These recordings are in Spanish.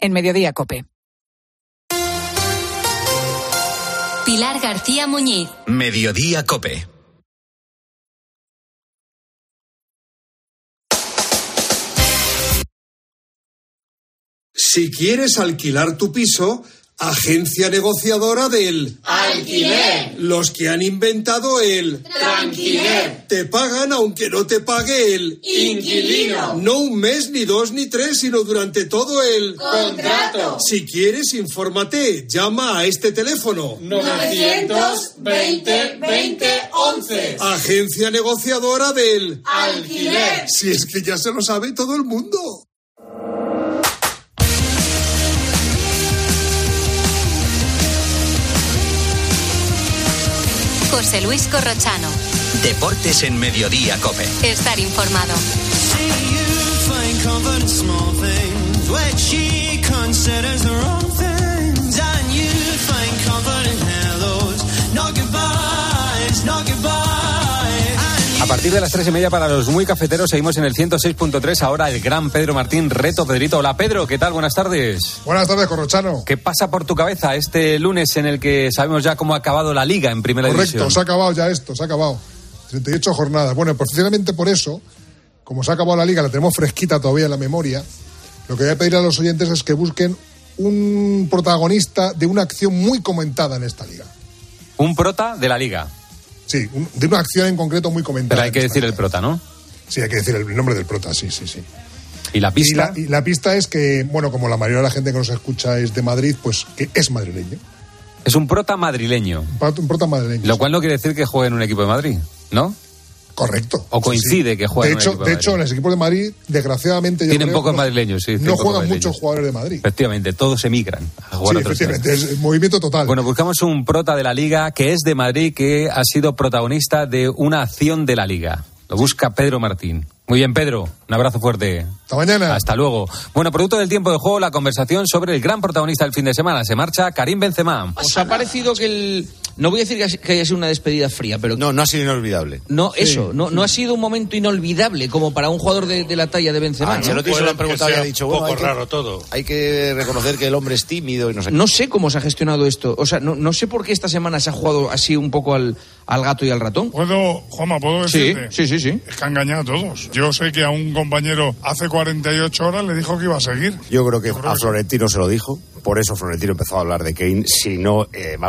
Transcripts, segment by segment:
en Mediodía COPE. Pilar García Muñiz. Mediodía COPE. Si quieres alquilar tu piso, agencia negociadora del alquiler. Los que han inventado el tranquiler. Te pagan aunque no te pague el inquilino. No un mes, ni dos, ni tres, sino durante todo el contrato. Si quieres, infórmate. Llama a este teléfono. 920 20 11. Agencia negociadora del alquiler. Si es que ya se lo sabe todo el mundo. José Luis Corrochano. Deportes en Mediodía COPE. Estar informado. A partir de las 3:30 para los muy cafeteros seguimos en el 106.3. Ahora el gran Pedro Martín, reto Pedrito. Hola Pedro, ¿qué tal? Buenas tardes. Buenas tardes, Corrochano. ¿Qué pasa por tu cabeza este lunes en el que sabemos ya cómo ha acabado la Liga en Primera División? Correcto, se ha acabado ya esto, se ha acabado. 38 jornadas. Bueno, precisamente por eso, como se ha acabado la Liga, la tenemos fresquita todavía en la memoria, lo que voy a pedir a los oyentes es que busquen un protagonista de una acción muy comentada en esta Liga. Un prota de la Liga. Sí, de una acción en concreto muy comentada. Pero hay que decir el prota, ¿no? Sí, hay que decir el nombre del prota, sí. ¿Y la pista? Y la pista es que, bueno, como la mayoría de la gente que nos escucha es de Madrid, pues que es madrileño. Es un prota madrileño. Un prota madrileño. Lo cual no quiere decir que juegue en un equipo de Madrid, ¿no? Correcto. O coincide que juegue en un equipo de Madrid. De hecho, en los equipos de Madrid, desgraciadamente... Tienen pocos madrileños, sí. No juegan muchos jugadores de Madrid. Efectivamente, todos emigran a jugar a otros efectivamente, es movimiento total. Bueno, buscamos un prota de la Liga que es de Madrid, que ha sido protagonista de una acción de la Liga. Lo busca Pedro Martín. Muy bien, Pedro. Un abrazo fuerte. Hasta mañana. Hasta luego. Bueno, producto del tiempo de juego, la conversación sobre el gran protagonista del fin de semana. Se marcha Karim Benzema. ¿Os ha parecido que el... No voy a decir que haya sido una despedida fría, pero... No ha sido inolvidable. No, sí. Eso, no ha sido un momento inolvidable como para un jugador de la talla de Benzema. Ancelotti se lo han preguntado y ha dicho, bueno, raro todo. Hay que reconocer que el hombre es tímido y no sé. No sé cómo se ha gestionado esto. O sea, no sé por qué esta semana se ha jugado así un poco al gato y al ratón. Juanma, ¿puedo decirte? Sí. Es que ha engañado a todos. Yo sé que a un compañero hace 48 horas le dijo que iba a seguir. Yo creo que a Florentino se lo dijo. Por eso Florentino empezó a hablar de Kane. Si no,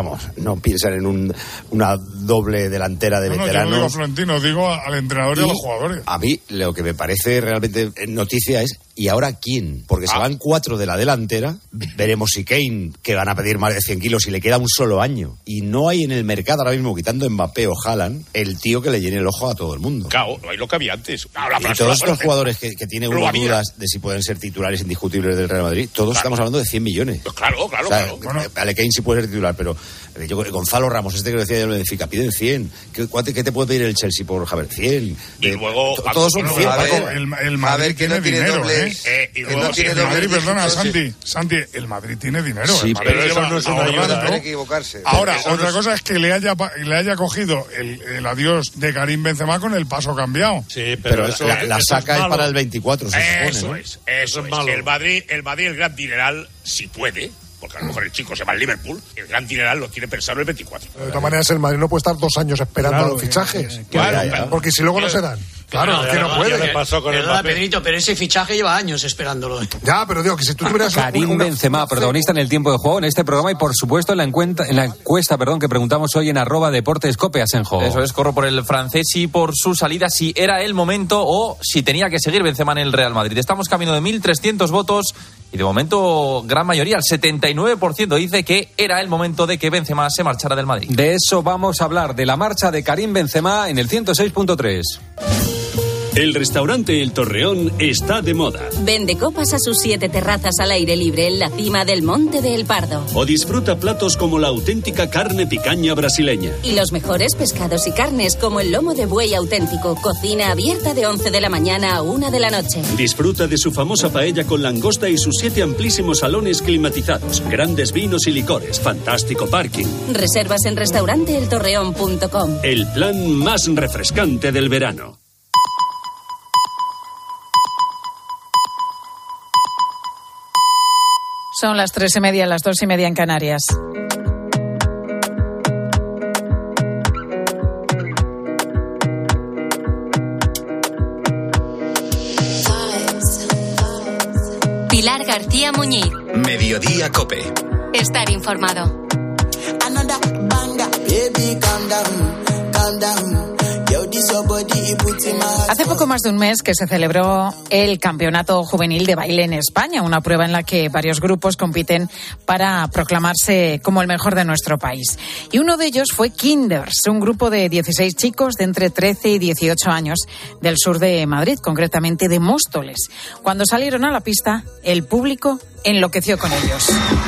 no piensan en una doble delantera de veteranos. Yo no digo a Florentino, digo al entrenador y a los jugadores. A mí lo que me parece realmente noticia es, ¿y ahora quién? Porque se van 4 de la delantera, veremos si Kane, que van a pedir más de 100 kilos y le queda un solo año. Y no hay en el mercado ahora mismo, quitando Mbappé o Haaland, el tío que le llene el ojo a todo el mundo. Claro, no hay lo que había antes. Y todos estos jugadores que tienen unas dudas de si pueden ser titulares indiscutibles del Real Madrid, todos estamos hablando de 100 millones. Pues claro. Bueno, Ale Kane sí puede ser titular, pero Gonzalo Ramos, que lo decía de lo de Benfica, piden 100. ¿Qué te puede pedir el Chelsea por Javier? 100. Y luego... Todos son 100, Paco. El Madrid tiene dinero, y luego el Madrid, perdona, Santi, el Madrid tiene dinero. Sí, pero eso no es una ayuda, ¿no? Equivocarse. Ahora, otra cosa es que le haya cogido el adiós de Karim Benzema con el paso cambiado. Sí, pero la saca es para el 24, se supone, Eso es malo. El Madrid, el gran dineral, si puede, porque a lo mejor el chico se va al Liverpool, el gran dineral lo tiene pensado el 24. De todas maneras, el Madrid no puede estar 2 años esperando los fichajes. Claro. Porque si luego no se dan. Claro, que no puede. Perdona, Pedrito, pero ese fichaje lleva años esperándolo. Ya, pero digo que si tú tuvieras... Karim Benzema, protagonista en el tiempo de juego en este programa y por supuesto en la encuesta que preguntamos hoy en @deportescope, Asenjo. Eso es, corro por el francés y por su salida, si era el momento o si tenía que seguir Benzema en el Real Madrid. Estamos camino de 1.300 votos y de momento gran mayoría, el 79% dice que era el momento de que Benzema se marchara del Madrid. De eso vamos a hablar, de la marcha de Karim Benzema en el 106.3. El restaurante El Torreón está de moda. Vende copas a sus 7 terrazas al aire libre en la cima del Monte de El Pardo. O disfruta platos como la auténtica carne picaña brasileña. Y los mejores pescados y carnes como el lomo de buey auténtico. Cocina abierta de 11 de la mañana a 1 de la noche. Disfruta de su famosa paella con langosta y sus 7 amplísimos salones climatizados. Grandes vinos y licores. Fantástico parking. Reservas en restauranteeltorreón.com. El plan más refrescante del verano. Son las 3:30, las 2:30 en Canarias. Pilar García Muñiz. Mediodía COPE. Estar informado. Hace poco más de un mes que se celebró el Campeonato Juvenil de Baile en España, una prueba en la que varios grupos compiten para proclamarse como el mejor de nuestro país. Y uno de ellos fue Kinders, un grupo de 16 chicos de entre 13 y 18 años del sur de Madrid, concretamente de Móstoles. Cuando salieron a la pista, el público enloqueció con ellos.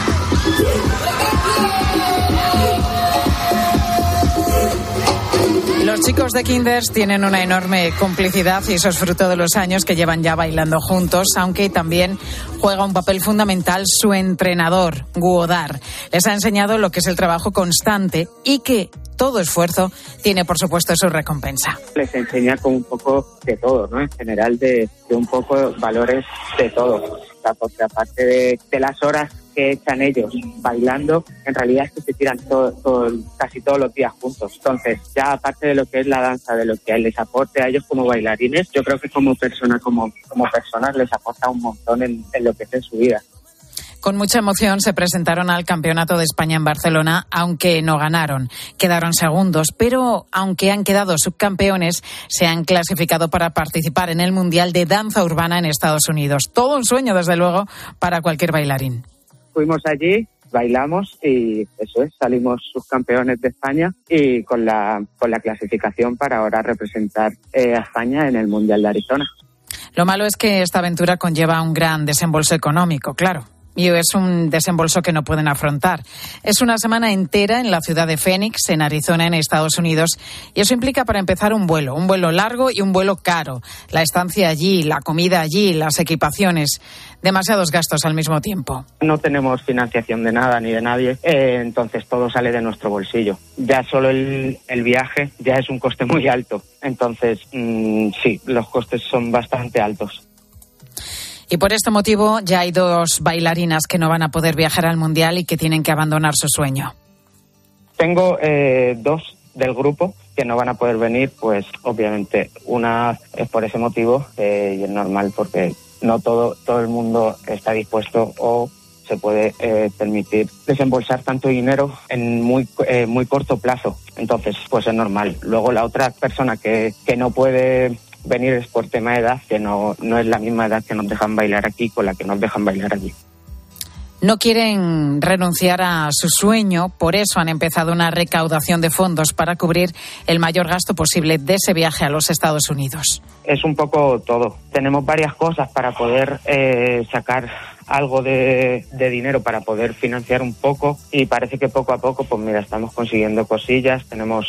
Los chicos de Kinders tienen una enorme complicidad y eso es fruto de los años que llevan ya bailando juntos, aunque también juega un papel fundamental su entrenador, Guodar. Les ha enseñado lo que es el trabajo constante y que todo esfuerzo tiene, por supuesto, su recompensa. Les enseña con un poco de todo, ¿no? En general de un poco valores de todo. O sea, porque aparte de las horas que echan ellos bailando, en realidad es que se tiran casi todos los días juntos. Entonces, ya aparte de lo que es la danza, de lo que les aporte a ellos como bailarines, yo creo que como personas les aporta un montón en lo que es en su vida. Con mucha emoción se presentaron al Campeonato de España en Barcelona, aunque no ganaron. Quedaron segundos, pero aunque han quedado subcampeones, se han clasificado para participar en el Mundial de Danza Urbana en Estados Unidos. Todo un sueño, desde luego, para cualquier bailarín. Fuimos allí, bailamos y eso es, salimos subcampeones de España y con la clasificación para ahora representar a España en el Mundial de Arizona. Lo malo es que esta aventura conlleva un gran desembolso económico, claro. Y es un desembolso que no pueden afrontar. Es una semana entera en la ciudad de Phoenix, en Arizona, en Estados Unidos, y eso implica para empezar un vuelo largo y un vuelo caro. La estancia allí, la comida allí, las equipaciones, demasiados gastos al mismo tiempo. No tenemos financiación de nada ni de nadie, entonces todo sale de nuestro bolsillo. Ya solo el viaje ya es un coste muy alto, entonces sí, los costes son bastante altos. Y por este motivo ya hay 2 bailarinas que no van a poder viajar al Mundial y que tienen que abandonar su sueño. Tengo 2 del grupo que no van a poder venir, pues obviamente una es por ese motivo y es normal porque no todo el mundo está dispuesto o se puede permitir desembolsar tanto dinero en muy corto plazo. Entonces, pues es normal. Luego la otra persona que no puede venir es por tema de edad, que no es la misma edad que nos dejan bailar aquí con la que nos dejan bailar allí. No quieren renunciar a su sueño, por eso han empezado una recaudación de fondos para cubrir el mayor gasto posible de ese viaje a los Estados Unidos. Es un poco todo. Tenemos varias cosas para poder sacar algo de dinero para poder financiar un poco y parece que poco a poco, pues mira, estamos consiguiendo cosillas.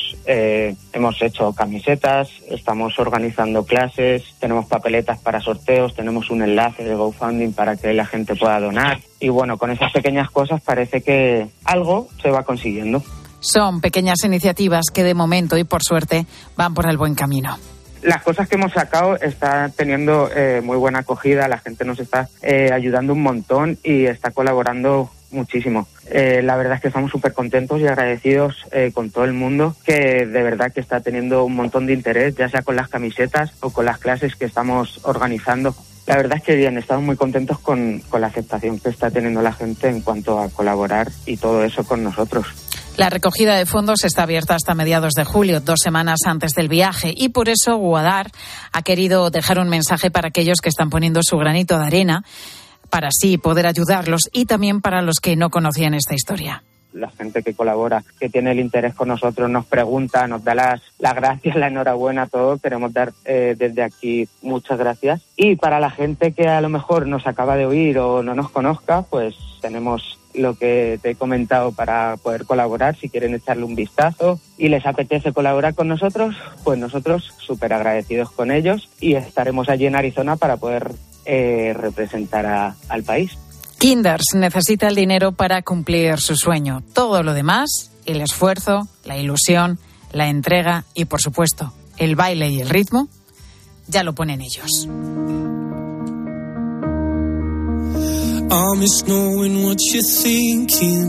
Hemos hecho camisetas, estamos organizando clases, tenemos papeletas para sorteos, tenemos un enlace de GoFundMe para que la gente pueda donar y bueno, con esas pequeñas cosas parece que algo se va consiguiendo. Son pequeñas iniciativas que de momento y por suerte van por el buen camino. Las cosas que hemos sacado están teniendo muy buena acogida, la gente nos está ayudando un montón y está colaborando muchísimo. La verdad es que estamos súper contentos y agradecidos con todo el mundo que de verdad que está teniendo un montón de interés, ya sea con las camisetas o con las clases que estamos organizando. La verdad es que bien, estamos muy contentos con la aceptación que está teniendo la gente en cuanto a colaborar y todo eso con nosotros. La recogida de fondos está abierta hasta mediados de julio, 2 semanas antes del viaje, y por eso Guadar ha querido dejar un mensaje para aquellos que están poniendo su granito de arena, para así poder ayudarlos y también para los que no conocían esta historia. La gente que colabora, que tiene el interés con nosotros, nos pregunta, nos da las gracias, la enhorabuena, todo. Queremos dar desde aquí muchas gracias. Y para la gente que a lo mejor nos acaba de oír o no nos conozca, pues tenemos lo que te he comentado para poder colaborar. Si quieren echarle un vistazo y les apetece colaborar con nosotros, pues nosotros súper agradecidos con ellos y estaremos allí en Arizona para poder representar al país. Kinders necesita el dinero para cumplir su sueño. Todo lo demás, el esfuerzo, la ilusión, la entrega y, por supuesto, el baile y el ritmo, ya lo ponen ellos. I miss knowing what you're thinking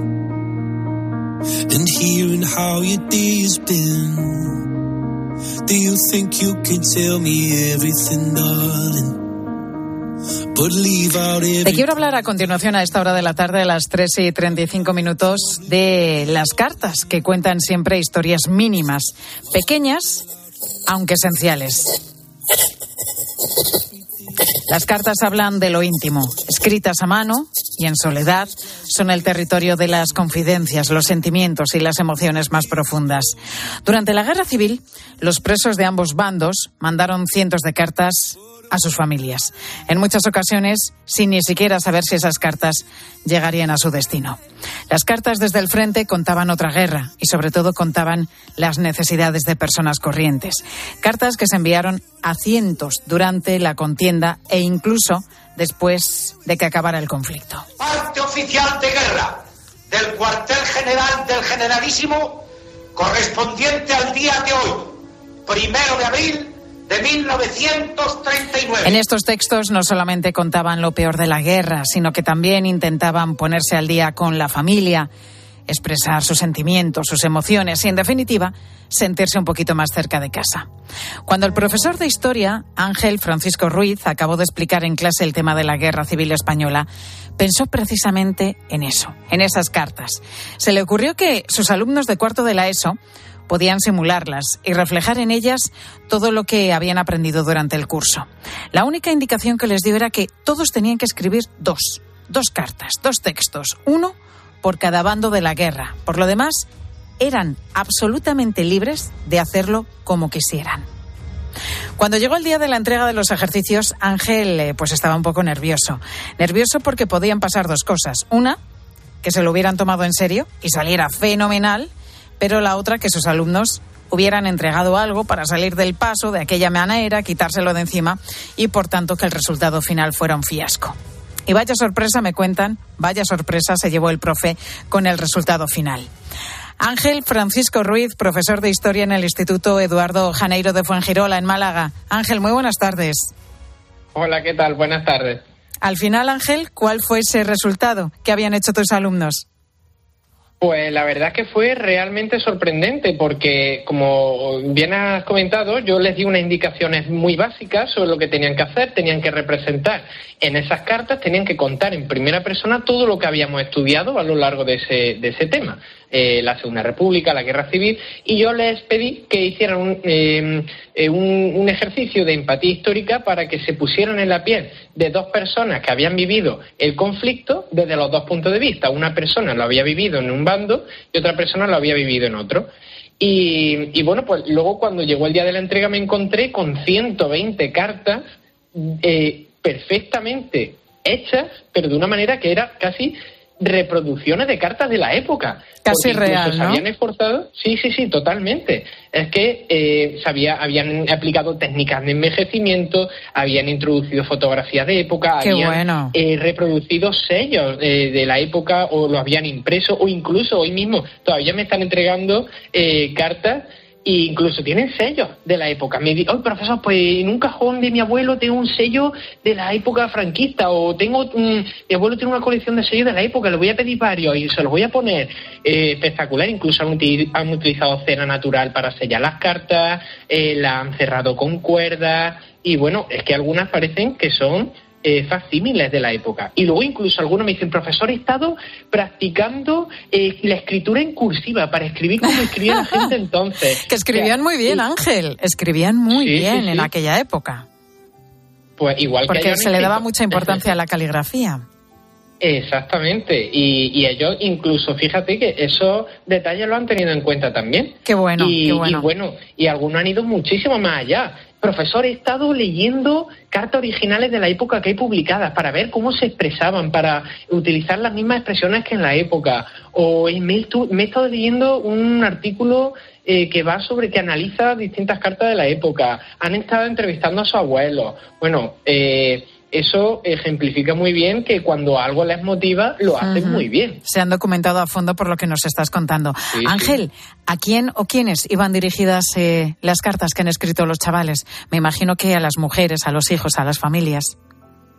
and hearing how your day's been. Do you think you can tell me everything, darling? But leave out everything. Te quiero hablar a continuación, a esta hora de la tarde, a las 3:35, de las cartas, que cuentan siempre historias mínimas, pequeñas, aunque esenciales. Las cartas hablan de lo íntimo, escritas a mano y en soledad, son el territorio de las confidencias, los sentimientos y las emociones más profundas. Durante la Guerra Civil, los presos de ambos bandos mandaron cientos de cartas a sus familias, en muchas ocasiones sin ni siquiera saber si esas cartas llegarían a su destino. Las cartas desde el frente contaban otra guerra y sobre todo contaban las necesidades de personas corrientes. Cartas que se enviaron a cientos durante la contienda e incluso después de que acabara el conflicto. Parte oficial de guerra del cuartel general del Generalísimo, correspondiente al día de hoy, 1 de abril de 1939. En estos textos no solamente contaban lo peor de la guerra, sino que también intentaban ponerse al día con la familia, expresar sus sentimientos, sus emociones y, en definitiva, sentirse un poquito más cerca de casa. Cuando el profesor de Historia, Ángel Francisco Ruiz, acabó de explicar en clase el tema de la Guerra Civil Española, pensó precisamente en eso, en esas cartas. Se le ocurrió que sus alumnos de cuarto de la ESO podían simularlas y reflejar en ellas todo lo que habían aprendido durante el curso. La única indicación que les dio era que todos tenían que escribir dos cartas, dos textos, uno por cada bando de la guerra. Por lo demás, eran absolutamente libres de hacerlo como quisieran. Cuando llegó el día de la entrega de los ejercicios, Ángel pues estaba un poco nervioso. Nervioso porque podían pasar dos cosas. Una, que se lo hubieran tomado en serio y saliera fenomenal, pero la otra, que sus alumnos hubieran entregado algo para salir del paso de aquella manera, quitárselo de encima y, por tanto, que el resultado final fuera un fiasco. Y vaya sorpresa, me cuentan, vaya sorpresa se llevó el profe con el resultado final. Ángel Francisco Ruiz, profesor de Historia en el Instituto Eduardo Janeiro de Fuengirola, en Málaga. Ángel, muy buenas tardes. Hola, ¿qué tal? Buenas tardes. Al final, Ángel, ¿cuál fue ese resultado que habían hecho tus alumnos? Pues la verdad es que fue realmente sorprendente porque, como bien has comentado, yo les di unas indicaciones muy básicas sobre lo que tenían que hacer. Tenían que representar en esas cartas, tenían que contar en primera persona todo lo que habíamos estudiado a lo largo de ese tema. La Segunda República, la Guerra Civil, y yo les pedí que hicieran un ejercicio de empatía histórica para que se pusieran en la piel de dos personas que habían vivido el conflicto desde los dos puntos de vista. Una persona lo había vivido en un bando y otra persona lo había vivido en otro. Y bueno, pues luego cuando llegó el día de la entrega me encontré con 120 cartas perfectamente hechas, pero de una manera que era casi reproducciones de cartas de la época. Casi real, ¿no? Se habían esforzado, sí, totalmente. Es que habían aplicado técnicas de envejecimiento, habían introducido fotografías de época, habían reproducido sellos de la época o lo habían impreso, o incluso hoy mismo todavía me están entregando cartas e incluso tienen sellos de la época. Me dice, oye, profesor, pues en un cajón de mi abuelo tengo un sello de la época franquista, o mi abuelo tiene una colección de sellos de la época, le voy a pedir varios y se los voy a poner. Espectacular. Incluso han utilizado cera natural para sellar las cartas, la han cerrado con cuerdas, y bueno, es que algunas parecen que son facsímiles de la época. Y luego incluso algunos me dicen, profesor, he estado practicando la escritura en cursiva para escribir como escribía la gente entonces. Que escribían muy bien, Ángel, escribían muy bien en aquella época. Pues igual que porque se le daba mucha importancia a la caligrafía. Exactamente, y ellos incluso, fíjate que esos detalles lo han tenido en cuenta también. Qué bueno, qué bueno. Y algunos han ido muchísimo más allá. Profesor, he estado leyendo cartas originales de la época que hay publicadas para ver cómo se expresaban, para utilizar las mismas expresiones que en la época. O me he estado leyendo un artículo que analiza distintas cartas de la época. Han estado entrevistando a su abuelo. Bueno, eso ejemplifica muy bien que cuando algo les motiva, lo hacen muy bien. Se han documentado a fondo por lo que nos estás contando. Sí, Ángel, ¿a quién o quiénes iban dirigidas las cartas que han escrito los chavales? Me imagino que a las mujeres, a los hijos, a las familias.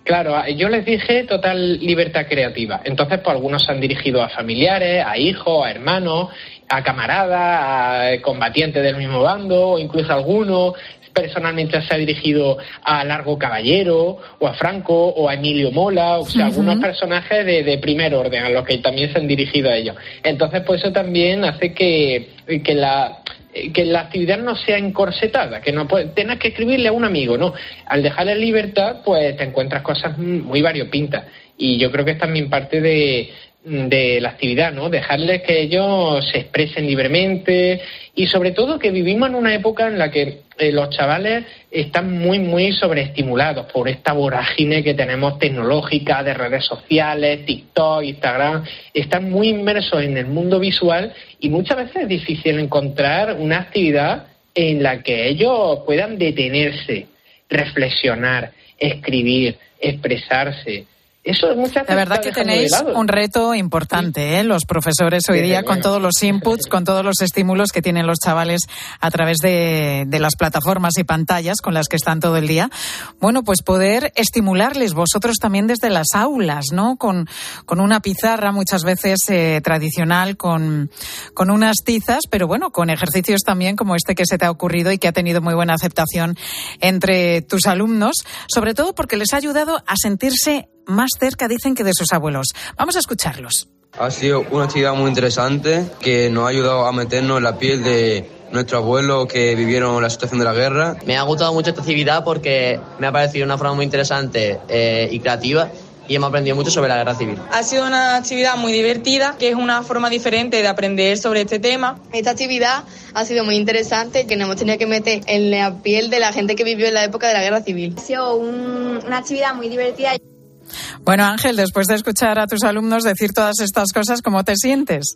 Claro, yo les dije total libertad creativa. Entonces, pues algunos se han dirigido a familiares, a hijos, a hermanos, a camaradas, a combatientes del mismo bando, o incluso algunos personalmente se ha dirigido a Largo Caballero, o a Franco, o a Emilio Mola, o sea, algunos personajes de primer orden, a los que también se han dirigido a ellos. Entonces, pues eso también hace que la actividad no sea encorsetada, que no tengas que escribirle a un amigo, no. Al dejarle libertad, pues te encuentras cosas muy variopintas. Y yo creo que es también parte de la actividad, ¿no? Dejarles que ellos se expresen libremente y sobre todo que vivimos en una época en la que los chavales están muy sobreestimulados por esta vorágine que tenemos tecnológica de redes sociales, TikTok, Instagram. Están muy inmersos en el mundo visual y muchas veces es difícil encontrar una actividad en la que ellos puedan detenerse, reflexionar, escribir, expresarse. Eso muchas veces de verdad que tenéis un reto importante, ¿eh? Los profesores hoy día, con todos los inputs, con todos los estímulos que tienen los chavales a través de las plataformas y pantallas con las que están todo el día. Bueno, pues poder estimularles vosotros también desde las aulas, ¿no? Con una pizarra muchas veces tradicional, con unas tizas, pero bueno, con ejercicios también como este que se te ha ocurrido y que ha tenido muy buena aceptación entre tus alumnos, sobre todo porque les ha ayudado a sentirse más cerca, dicen, que de sus abuelos. Vamos a escucharlos. Ha sido una actividad muy interesante que nos ha ayudado a meternos en la piel de nuestros abuelos que vivieron la situación de la guerra. Me ha gustado mucho esta actividad porque me ha parecido una forma muy interesante y creativa y hemos aprendido mucho sobre la guerra civil. Ha sido una actividad muy divertida, que es una forma diferente de aprender sobre este tema. Esta actividad ha sido muy interesante, que nos hemos tenido que meter en la piel de la gente que vivió en la época de la guerra civil. Ha sido una actividad muy divertida. Bueno, Ángel, después de escuchar a tus alumnos decir todas estas cosas, ¿cómo te sientes?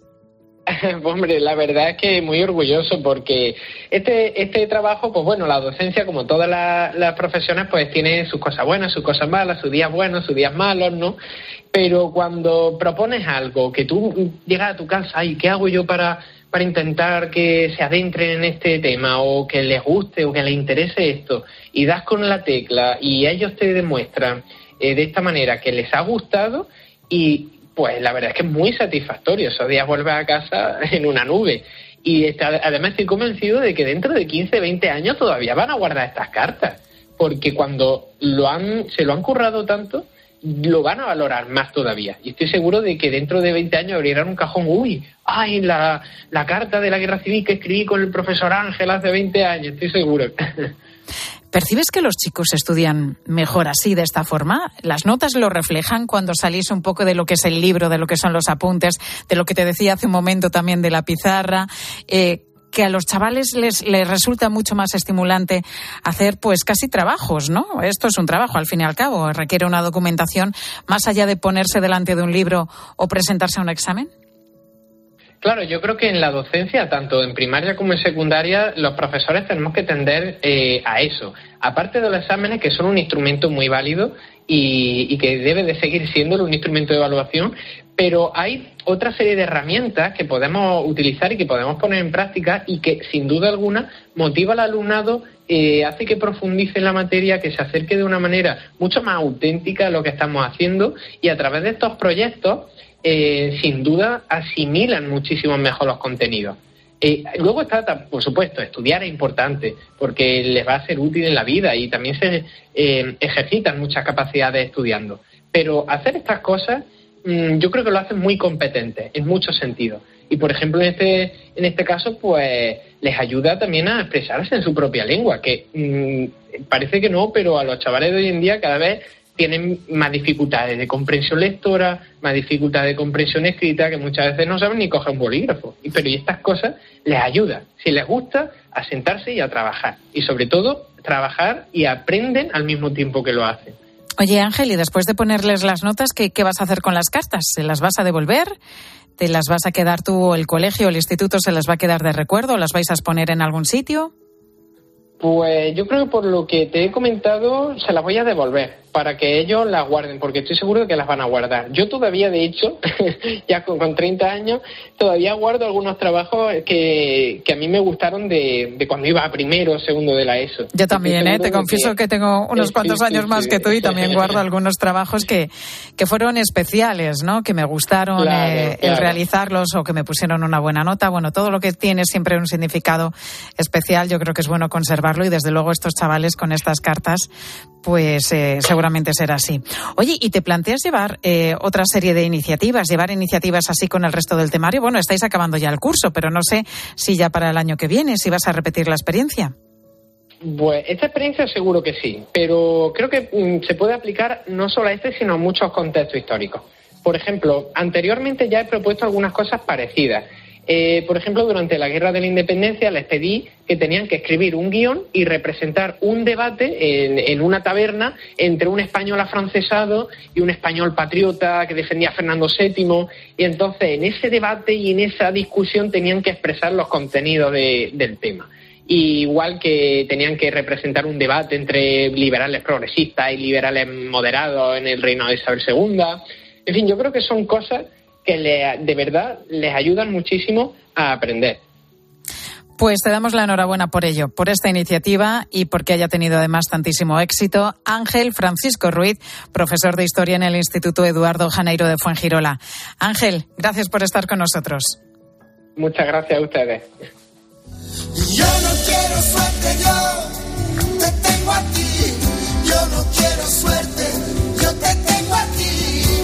Hombre, la verdad es que muy orgulloso porque este trabajo, pues bueno, la docencia, como todas las profesiones, pues tiene sus cosas buenas, sus cosas malas, sus días buenos, sus días malos, ¿no? Pero cuando propones algo, que tú llegas a tu casa y ¿qué hago yo para intentar que se adentren en este tema o que les guste o que les interese esto? Y das con la tecla y ellos te demuestran de esta manera que les ha gustado y pues la verdad es que es muy satisfactorio. Esos días vuelves a casa en una nube y además estoy convencido de que dentro de 15, 20 años todavía van a guardar estas cartas porque cuando se lo han currado tanto lo van a valorar más todavía y estoy seguro de que dentro de 20 años abrirán un cajón, la carta de la guerra civil que escribí con el profesor Ángel hace 20 años, estoy seguro. ¿Percibes que los chicos estudian mejor así, de esta forma? ¿Las notas lo reflejan cuando salís un poco de lo que es el libro, de lo que son los apuntes, de lo que te decía hace un momento también de la pizarra? Que a los chavales les resulta mucho más estimulante hacer pues casi trabajos, ¿no? Esto es un trabajo, al fin y al cabo, requiere una documentación más allá de ponerse delante de un libro o presentarse a un examen. Claro, yo creo que en la docencia, tanto en primaria como en secundaria, los profesores tenemos que tender a eso. Aparte de los exámenes, que son un instrumento muy válido y que debe de seguir siendo un instrumento de evaluación, pero hay otra serie de herramientas que podemos utilizar y que podemos poner en práctica y que, sin duda alguna, motiva al alumnado, hace que profundice en la materia, que se acerque de una manera mucho más auténtica a lo que estamos haciendo y a través de estos proyectos sin duda asimilan muchísimo mejor los contenidos. Luego está, por supuesto, estudiar es importante porque les va a ser útil en la vida y también se ejercitan muchas capacidades estudiando. Pero hacer estas cosas yo creo que lo hacen muy competentes en muchos sentidos. Y, por ejemplo, en este caso, pues les ayuda también a expresarse en su propia lengua, que parece que no, pero a los chavales de hoy en día cada vez tienen más dificultades de comprensión lectora, más dificultades de comprensión escrita, que muchas veces no saben ni coger un bolígrafo. Pero estas cosas les ayudan, si les gusta, a sentarse y a trabajar. Y sobre todo, trabajar y aprenden al mismo tiempo que lo hacen. Oye, Ángel, y después de ponerles las notas, ¿qué vas a hacer con las cartas? ¿Se las vas a devolver? ¿Te las vas a quedar tú, el colegio, el instituto se las va a quedar de recuerdo? ¿Las vais a exponer en algún sitio? Pues yo creo que por lo que te he comentado se las voy a devolver, para que ellos las guarden, porque estoy seguro de que las van a guardar. Yo todavía, de hecho, ya con 30 años, todavía guardo algunos trabajos que a mí me gustaron de cuando iba a primero o segundo de la ESO. Yo también, te confieso que tengo unos cuantos años más que tú y también guardo algunos trabajos que fueron especiales, ¿no? Que me gustaron claro. El realizarlos o que me pusieron una buena nota. Bueno, todo lo que tiene siempre un significado especial, yo creo que es bueno conservarlo y desde luego estos chavales con estas cartas, pues seguramente será así. Oye, ¿y te planteas llevar otra serie de iniciativas, llevar iniciativas así con el resto del temario? Bueno, estáis acabando ya el curso, pero no sé si ya para el año que viene, si vas a repetir la experiencia. Pues esta experiencia seguro que sí, pero creo que se puede aplicar no solo a sino a muchos contextos históricos. Por ejemplo, anteriormente ya he propuesto algunas cosas parecidas. Por ejemplo, durante la Guerra de la Independencia les pedí que tenían que escribir un guión y representar un debate en una taberna entre un español afrancesado y un español patriota que defendía a Fernando VII. Y entonces en ese debate y en esa discusión tenían que expresar los contenidos del tema. Y igual que tenían que representar un debate entre liberales progresistas y liberales moderados en el reinado de Isabel II. En fin, yo creo que son cosas que de verdad les ayudan muchísimo a aprender. Pues te damos la enhorabuena por ello, por esta iniciativa y porque haya tenido además tantísimo éxito. Ángel Francisco Ruiz, profesor de Historia en el Instituto Eduardo Janeiro de Fuengirola. Ángel, gracias por estar con nosotros. Muchas gracias a ustedes. Yo no quiero suerte, yo te tengo a ti. Yo no quiero suerte, yo te tengo a ti.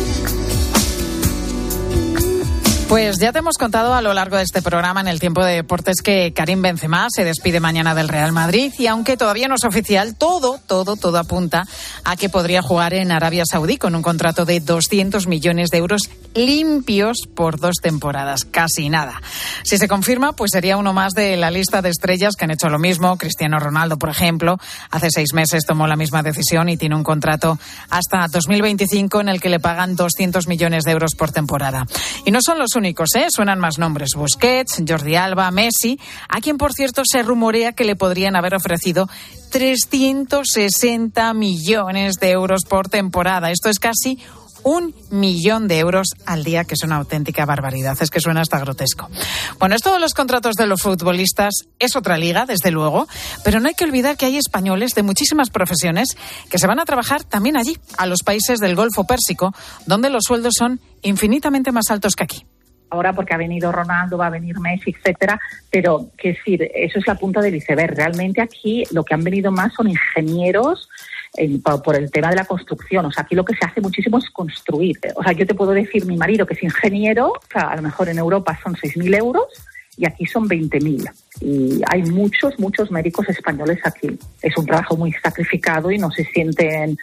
Pues ya te hemos contado a lo largo de este programa en el Tiempo de Deportes que Karim Benzema se despide mañana del Real Madrid y aunque todavía no es oficial, todo apunta a que podría jugar en Arabia Saudí con un contrato de 200 millones de euros limpios por 2 temporadas, casi nada. Si se confirma, pues sería uno más de la lista de estrellas que han hecho lo mismo. Cristiano Ronaldo, por ejemplo, hace 6 meses tomó la misma decisión y tiene un contrato hasta 2025 en el que le pagan 200 millones de euros por temporada. Y no son los únicos, suenan más nombres: Busquets, Jordi Alba, Messi, a quien por cierto se rumorea que le podrían haber ofrecido 360 millones de euros por temporada. Esto es casi 1 millón de euros al día, que es una auténtica barbaridad, es que suena hasta grotesco. Bueno, esto de los contratos de los futbolistas es otra liga, desde luego, pero no hay que olvidar que hay españoles de muchísimas profesiones que se van a trabajar también allí, a los países del Golfo Pérsico, donde los sueldos son infinitamente más altos que aquí. Ahora porque ha venido Ronaldo, va a venir Messi, etcétera, pero que decir, eso es la punta del iceberg. Realmente aquí lo que han venido más son ingenieros por el tema de la construcción. O sea, aquí lo que se hace muchísimo es construir. O sea, yo te puedo decir, mi marido que es ingeniero, o sea, a lo mejor en Europa son 6.000 euros y aquí son 20.000. Y hay muchos médicos españoles aquí. Es un trabajo muy sacrificado y no se sienten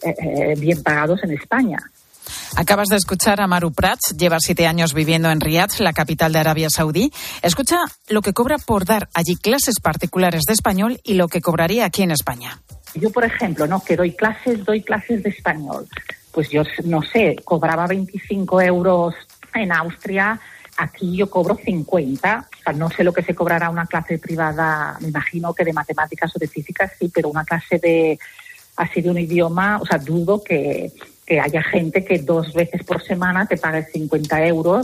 bien pagados en España. Acabas de escuchar a Maru Prats, lleva 7 años viviendo en Riad, la capital de Arabia Saudí. Escucha lo que cobra por dar allí clases particulares de español y lo que cobraría aquí en España. Yo, por ejemplo, que doy clases de español. Pues yo, no sé, cobraba 25 euros en Austria, aquí yo cobro 50. O sea, no sé lo que se cobrará una clase privada, me imagino que de matemáticas o de física sí, pero una clase de un idioma, o sea, dudo que haya gente que 2 veces por semana te pague 50 euros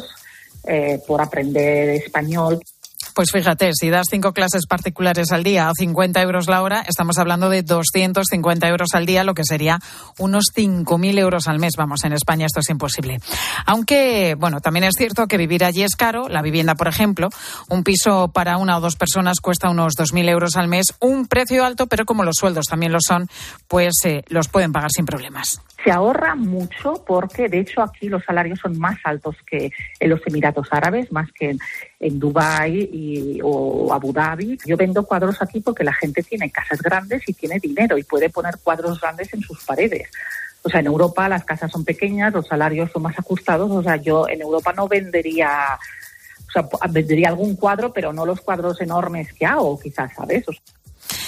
por aprender español. Pues fíjate, si das 5 clases particulares al día a 50 euros la hora, estamos hablando de 250 euros al día, lo que sería unos 5.000 euros al mes. Vamos, en España esto es imposible. Aunque, bueno, también es cierto que vivir allí es caro. La vivienda, por ejemplo, un piso para 1 o 2 personas cuesta unos 2.000 euros al mes. Un precio alto, pero como los sueldos también lo son, pues los pueden pagar sin problemas. Se ahorra mucho porque, de hecho, aquí los salarios son más altos que en los Emiratos Árabes, más que en Dubái o Abu Dhabi. Yo vendo cuadros aquí porque la gente tiene casas grandes y tiene dinero y puede poner cuadros grandes en sus paredes. O sea, en Europa las casas son pequeñas, los salarios son más ajustados. O sea, yo en Europa no vendería... O sea, vendería algún cuadro, pero no los cuadros enormes que hago, quizás, ¿sabes?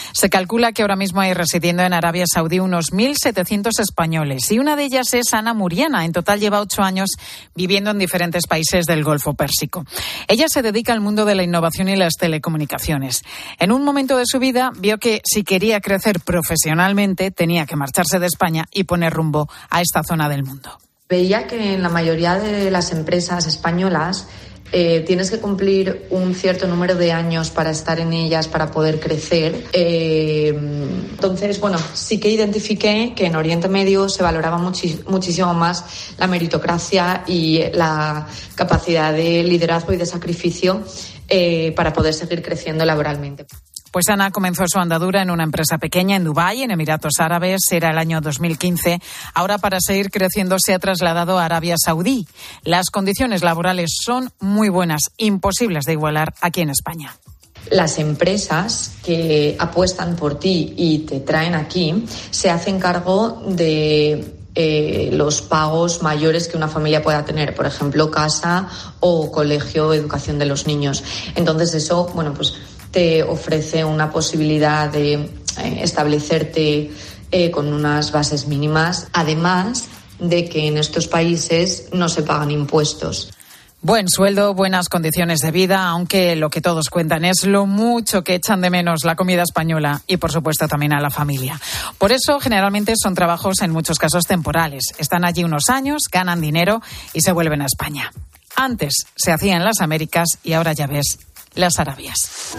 Se calcula que ahora mismo hay residiendo en Arabia Saudí unos 1.700 españoles y una de ellas es Ana Muriana. En total lleva 8 años viviendo en diferentes países del Golfo Pérsico. Ella se dedica al mundo de la innovación y las telecomunicaciones. En un momento de su vida vio que si quería crecer profesionalmente tenía que marcharse de España y poner rumbo a esta zona del mundo. Veía que en la mayoría de las empresas españolas tienes que cumplir un cierto número de años para estar en ellas, para poder crecer. Entonces, bueno, sí que identifiqué que en Oriente Medio se valoraba muchísimo más la meritocracia y la capacidad de liderazgo y de sacrificio para poder seguir creciendo laboralmente. Pues Ana comenzó su andadura en una empresa pequeña en Dubái, en Emiratos Árabes, era el año 2015. Ahora, para seguir creciendo, se ha trasladado a Arabia Saudí. Las condiciones laborales son muy buenas, imposibles de igualar aquí en España. Las empresas que apuestan por ti y te traen aquí se hacen cargo de los pagos mayores que una familia pueda tener, por ejemplo, casa o colegio, educación de los niños. Entonces eso, bueno, pues te ofrece una posibilidad de establecerte con unas bases mínimas, además de que en estos países no se pagan impuestos. Buen sueldo, buenas condiciones de vida, aunque lo que todos cuentan es lo mucho que echan de menos la comida española y, por supuesto, también a la familia. Por eso, generalmente son trabajos en muchos casos temporales. Están allí unos años, ganan dinero y se vuelven a España. Antes se hacía en las Américas y ahora ya ves, las Arabias.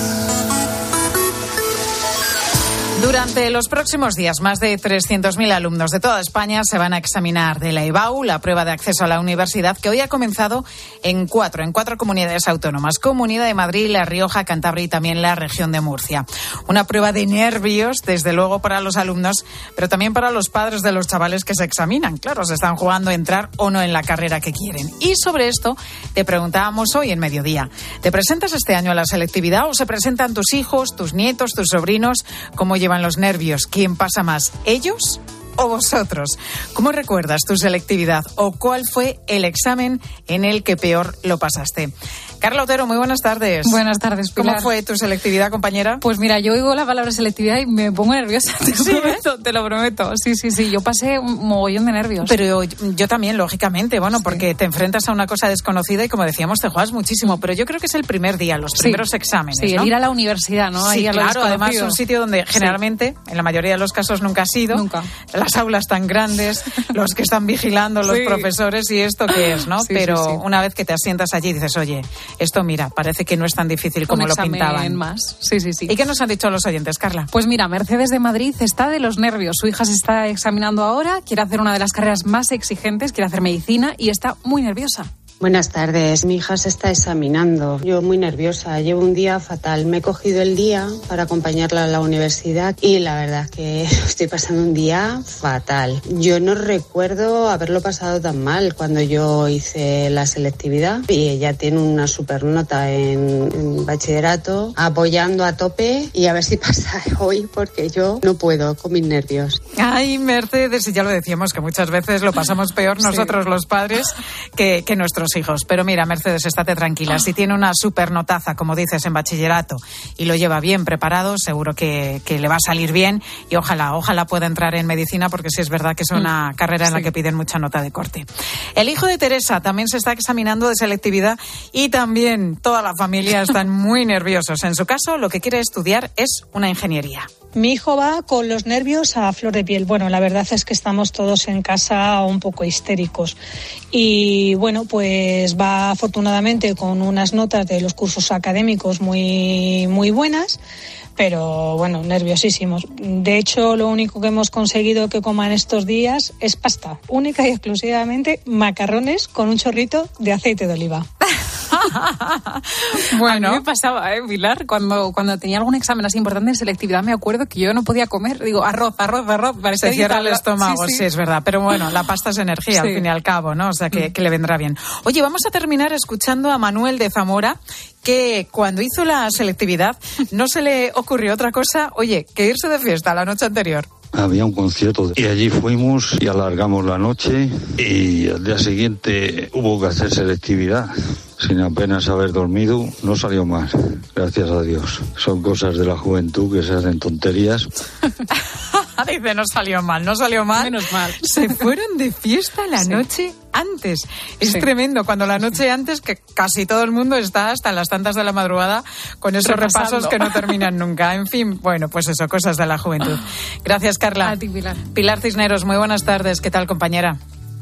Durante los próximos días, más de 300.000 alumnos de toda España se van a examinar de la EBAU, la prueba de acceso a la universidad, que hoy ha comenzado en cuatro comunidades autónomas: Comunidad de Madrid, La Rioja, Cantabria y también la región de Murcia. Una prueba de nervios, desde luego, para los alumnos, pero también para los padres de los chavales que se examinan. Claro, se están jugando a entrar o no en la carrera que quieren. Y sobre esto te preguntábamos hoy en Mediodía. ¿Te presentas este año a la selectividad o se presentan tus hijos, tus nietos, tus sobrinos? ¿Cómo llevan los nervios? ¿Quién pasa más, ellos o vosotros? ¿Cómo recuerdas tu selectividad o cuál fue el examen en el que peor lo pasaste? Carla Otero, muy buenas tardes. Buenas tardes, Pilar. ¿Cómo fue tu selectividad, compañera? Pues mira, yo oigo la palabra selectividad y me pongo nerviosa, te lo prometo. Sí, yo pasé un mogollón de nervios. Pero yo también, lógicamente, bueno, porque te enfrentas a una cosa desconocida y, como decíamos, te juegas muchísimo. Pero yo creo que es el primer día, los primeros exámenes, sí, ¿no? el ir a la universidad, ¿no? Sí, claro, además un sitio donde generalmente, en la mayoría de los casos, nunca has ido. Nunca. Las aulas tan grandes, los que están vigilando, los profesores, y esto qué es, ¿no? Pero una vez que te asientas allí dices, oye, esto mira, parece que no es tan difícil como lo pintaban. Más. Sí. ¿Y qué nos han dicho los oyentes, Carla? Pues mira, Mercedes de Madrid está de los nervios. Su hija se está examinando ahora, quiere hacer una de las carreras más exigentes, quiere hacer medicina y está muy nerviosa. Buenas tardes, mi hija se está examinando. Yo muy nerviosa, llevo un día fatal. Me he cogido el día para acompañarla a la universidad y la verdad es que estoy pasando un día fatal. Yo no recuerdo haberlo pasado tan mal cuando yo hice la selectividad y ella tiene una super nota en bachillerato, apoyando a tope y a ver si pasa hoy porque yo no puedo con mis nervios. Ay, Mercedes, y ya lo decíamos que muchas veces lo pasamos peor nosotros los padres que nuestros hijos. Pero mira, Mercedes, estate tranquila. Si tiene una supernotaza, como dices, en bachillerato y lo lleva bien preparado, seguro que le va a salir bien y ojalá pueda entrar en medicina, porque sí es verdad que es una carrera en la que piden mucha nota de corte. El hijo de Teresa también se está examinando de selectividad y también toda la familia están muy nerviosos. En su caso, lo que quiere estudiar es una ingeniería. Mi hijo va con los nervios a flor de piel. Bueno, la verdad es que estamos todos en casa un poco histéricos. Y bueno, pues va afortunadamente con unas notas de los cursos académicos muy, muy buenas, pero bueno, nerviosísimos. De hecho, lo único que hemos conseguido que coman estos días es pasta, única y exclusivamente macarrones con un chorrito de aceite de oliva. Bueno, a mí me pasaba, Pilar, cuando tenía algún examen así importante en selectividad, me acuerdo que yo no podía comer, digo, arroz, se cierra el estómago, sí, es verdad, pero bueno, la pasta es energía, al fin y al cabo, ¿no? O sea, que le vendrá bien. Oye, vamos a terminar escuchando a Manuel de Zamora, que cuando hizo la selectividad no se le ocurrió otra cosa, oye, que irse de fiesta la noche anterior. Había un concierto y allí fuimos y alargamos la noche y al día siguiente hubo que hacer selectividad. sin apenas haber dormido, no salió mal, gracias a Dios. Son cosas de la juventud que se hacen tonterías. Dice, no salió mal. Menos mal. Se fueron de fiesta la noche antes. Es tremendo, cuando la noche antes, que casi todo el mundo está hasta las tantas de la madrugada con esos repasos que no terminan nunca. En fin, bueno, pues eso, cosas de la juventud. Gracias, Carla. A ti, Pilar. Pilar Cisneros, muy buenas tardes. ¿Qué tal, compañera?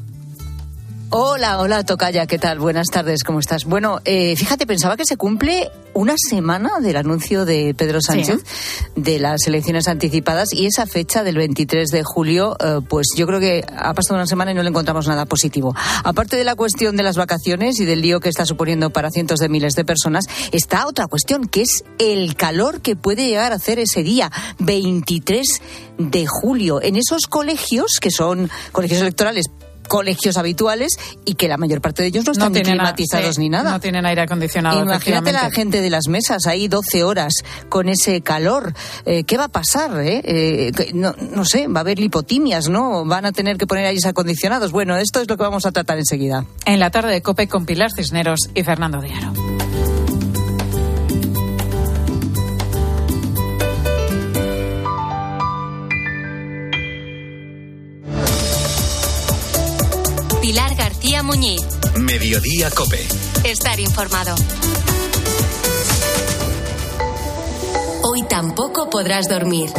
Hola, tocaya, ¿qué tal? Buenas tardes, ¿cómo estás? Bueno, fíjate, pensaba que se cumple una semana del anuncio de Pedro Sánchez de las elecciones anticipadas, y esa fecha del 23 de julio, pues yo creo que ha pasado una semana y no le encontramos nada positivo. Aparte de la cuestión de las vacaciones y del lío que está suponiendo para cientos de miles de personas, está otra cuestión, que es el calor que puede llegar a hacer ese día, 23 de julio, en esos colegios que son colegios electorales, colegios habituales, y que la mayor parte de ellos no están climatizados ni nada. No tienen aire acondicionado. Imagínate la gente de las mesas ahí 12 horas con ese calor. ¿Qué va a pasar? No sé, va a haber lipotimias, ¿no? Van a tener que poner aires acondicionados. Bueno, esto es lo que vamos a tratar enseguida. En la tarde de COPE con Pilar Cisneros y Fernando de Aro. Pilar García Muñiz. Mediodía COPE. Estar informado. Hoy tampoco podrás dormir.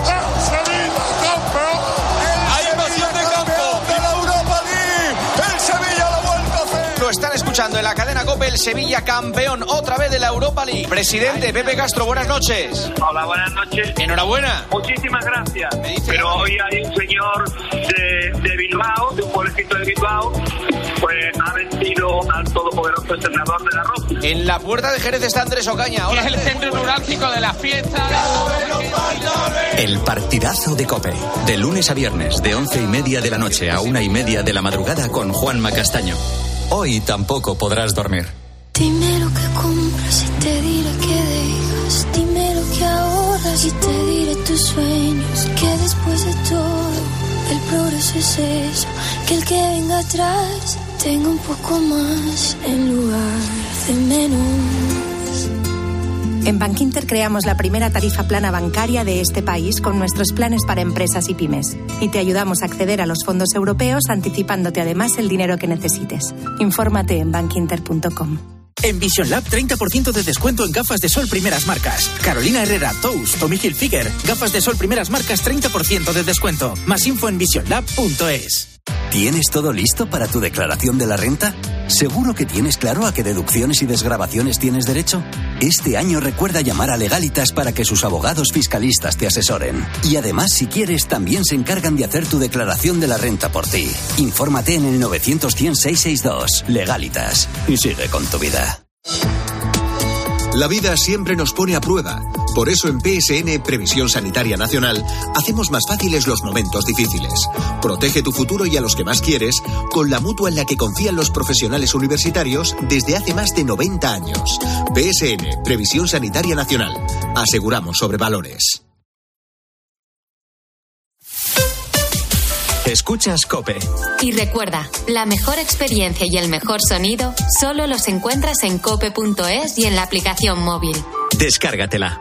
¡Hay emoción de campo! ¡De la Europa League! ¡El Sevilla lo vuelve a hacer! Lo están escuchando en la cadena COPE, el Sevilla campeón otra vez de la Europa League. Presidente Pepe Castro, buenas noches. Hola, buenas noches. Enhorabuena. Muchísimas gracias. Pero hoy hay un señor de Bilbao, de un pueblecito de Bilbao, pues ha vencido al todopoderoso entrenador de la Roja. En la puerta de Jerez está Andrés Ocaña. Hola, es el centro neurálgico de la fiesta. El partidazo de COPE. De lunes a viernes, de 11:30 de la noche a 1:30 de la madrugada, con Juanma Castaño. Hoy tampoco podrás dormir. Dime lo que compras y te diré que dejas. Dime lo que ahorras y te diré tus sueños. Que después de todo, el progreso es eso. Que el que venga atrás tenga un poco más en lugar de menos. En Bankinter creamos la primera tarifa plana bancaria de este país con nuestros planes para empresas y pymes. Y te ayudamos a acceder a los fondos europeos anticipándote además el dinero que necesites. Infórmate en bankinter.com. En Vision Lab, 30% de descuento en gafas de sol primeras marcas. Carolina Herrera, Tous, Tommy Hilfiger. Gafas de sol primeras marcas, 30% de descuento. Más info en visionlab.es. ¿Tienes todo listo para tu declaración de la renta? ¿Seguro que tienes claro a qué deducciones y desgravaciones tienes derecho? Este año recuerda llamar a Legalitas para que sus abogados fiscalistas te asesoren. Y además, si quieres, también se encargan de hacer tu declaración de la renta por ti. Infórmate en el 900-100-662. Legalitas. Y sigue con tu vida. La vida siempre nos pone a prueba. Por eso en PSN, Previsión Sanitaria Nacional, hacemos más fáciles los momentos difíciles. Protege tu futuro y a los que más quieres con la mutua en la que confían los profesionales universitarios desde hace más de 90 años. PSN, Previsión Sanitaria Nacional. Aseguramos sobre valores. Escuchas COPE. Y recuerda, la mejor experiencia y el mejor sonido solo los encuentras en cope.es y en la aplicación móvil. Descárgatela.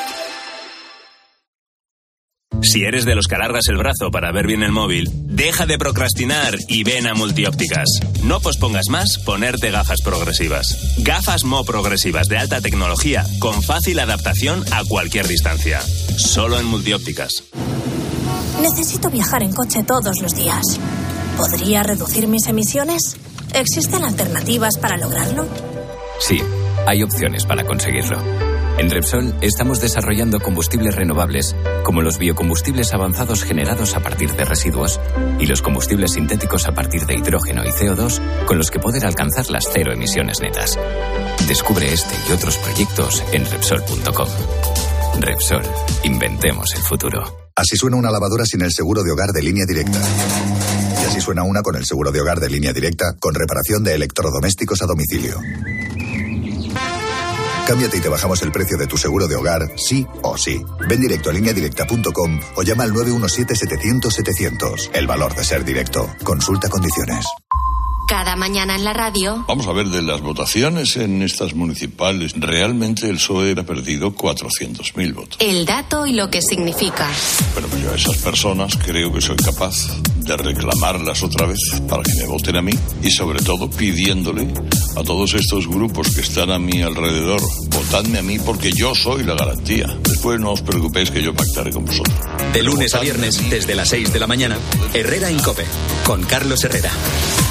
Si eres de los que alargas el brazo para ver bien el móvil, deja de procrastinar y ven a Multiópticas. No pospongas más ponerte gafas progresivas. Gafas Mo progresivas de alta tecnología con fácil adaptación a cualquier distancia. Solo en Multiópticas. Necesito viajar en coche todos los días. ¿Podría reducir mis emisiones? ¿Existen alternativas para lograrlo? Sí, hay opciones para conseguirlo. En Repsol estamos desarrollando combustibles renovables, como los biocombustibles avanzados generados a partir de residuos y los combustibles sintéticos a partir de hidrógeno y CO2, con los que poder alcanzar las cero emisiones netas. Descubre este y otros proyectos en Repsol.com. Repsol, inventemos el futuro. Así suena una lavadora sin el seguro de hogar de Línea Directa. Y así suena una con el seguro de hogar de Línea Directa, con reparación de electrodomésticos a domicilio. Cámbiate y te bajamos el precio de tu seguro de hogar, sí o sí. Ven directo a lineadirecta.com o llama al 917-700-700. El valor de ser directo. Consulta condiciones. Cada mañana en la radio. Vamos a ver, de las votaciones en estas municipales, realmente el PSOE ha perdido 400.000 votos. El dato y lo que significa. Pero yo a esas personas creo que soy capaz de reclamarlas otra vez para que me voten a mí y sobre todo pidiéndole a todos estos grupos que están a mi alrededor, votadme a mí porque yo soy la garantía. Después no os preocupéis que yo pactaré con vosotros. De lunes a viernes, desde las 6 de la mañana, Herrera en COPE, con Carlos Herrera.